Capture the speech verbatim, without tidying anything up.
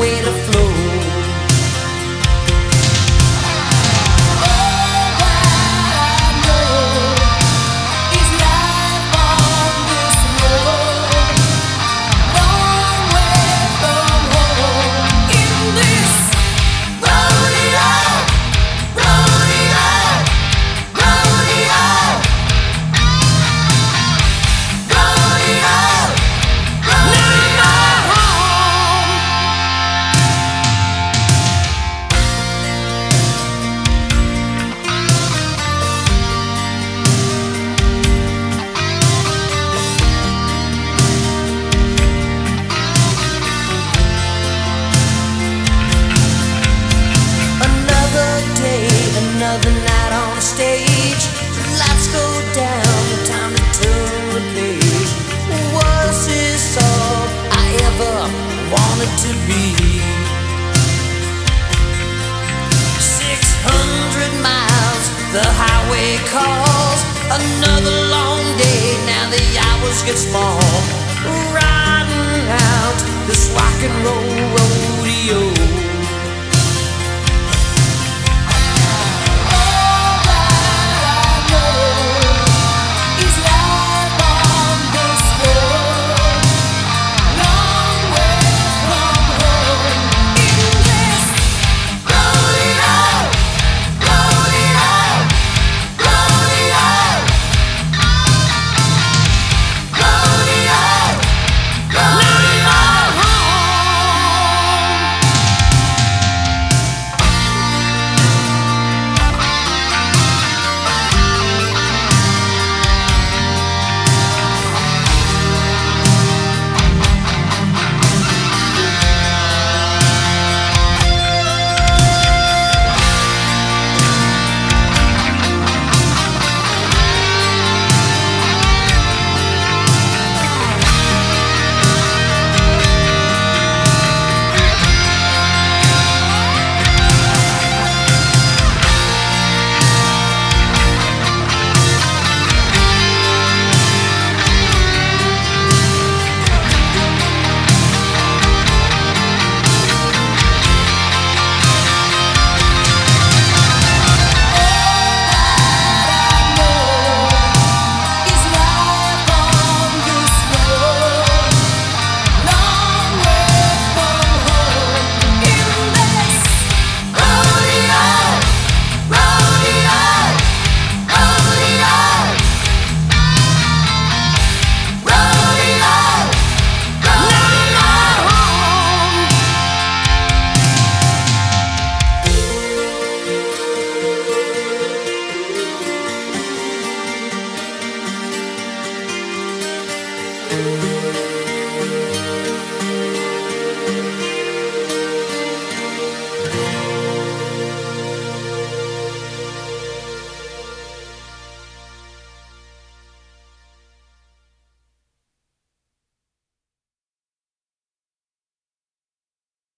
way to flow. Another night on the stage, the lights go down, time to turn the page. Was this all I ever wanted to be? Six hundred miles, the highway calls. Another long day, now the hours get small. Riding out this rock and roll rodeo.